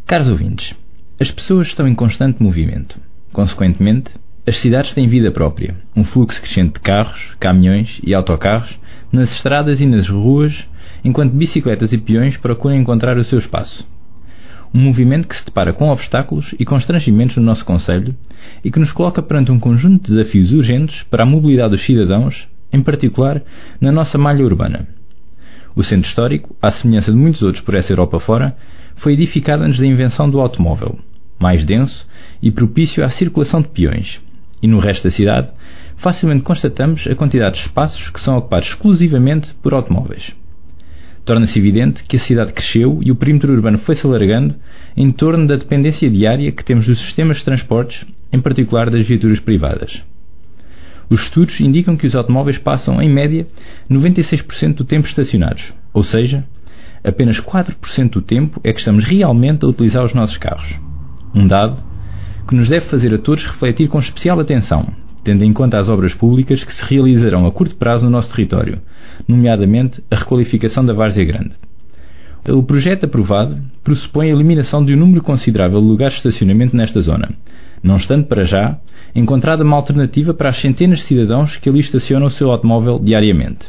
Caros ouvintes, as pessoas estão em constante movimento. Consequentemente, as cidades têm vida própria, um fluxo crescente de carros, caminhões e autocarros nas estradas e nas ruas, enquanto bicicletas e peões procuram encontrar o seu espaço. Um movimento que se depara com obstáculos e constrangimentos no nosso concelho e que nos coloca perante um conjunto de desafios urgentes para a mobilidade dos cidadãos, em particular na nossa malha urbana. O centro histórico, à semelhança de muitos outros por essa Europa fora, foi edificado antes da invenção do automóvel, mais denso e propício à circulação de peões, e no resto da cidade facilmente constatamos a quantidade de espaços que são ocupados exclusivamente por automóveis. Torna-se evidente que a cidade cresceu e o perímetro urbano foi-se alargando em torno da dependência diária que temos dos sistemas de transportes, em particular das viaturas privadas. Os estudos indicam que os automóveis passam, em média, 96% do tempo estacionados, ou seja, apenas 4% do tempo é que estamos realmente a utilizar os nossos carros. Um dado que nos deve fazer a todos refletir com especial atenção, tendo em conta as obras públicas que se realizarão a curto prazo no nosso território, nomeadamente a requalificação da Várzea Grande. O projeto aprovado pressupõe a eliminação de um número considerável de lugares de estacionamento nesta zona, não estando para já encontrada uma alternativa para as centenas de cidadãos que ali estacionam o seu automóvel diariamente.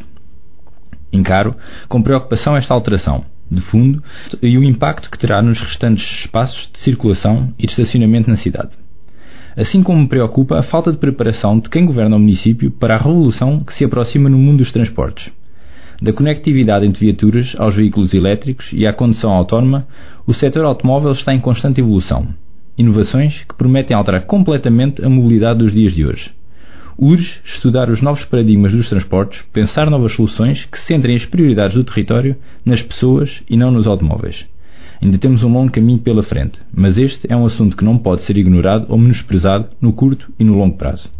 Encaro com preocupação esta alteração, de fundo, e o impacto que terá nos restantes espaços de circulação e de estacionamento na cidade. Assim como me preocupa a falta de preparação de quem governa o município para a revolução que se aproxima no mundo dos transportes. Da conectividade entre viaturas aos veículos elétricos e à condução autónoma, o setor automóvel está em constante evolução. Inovações que prometem alterar completamente a mobilidade dos dias de hoje. Urge estudar os novos paradigmas dos transportes, pensar novas soluções que centrem as prioridades do território nas pessoas e não nos automóveis. Ainda temos um longo caminho pela frente, mas este é um assunto que não pode ser ignorado ou menosprezado no curto e no longo prazo.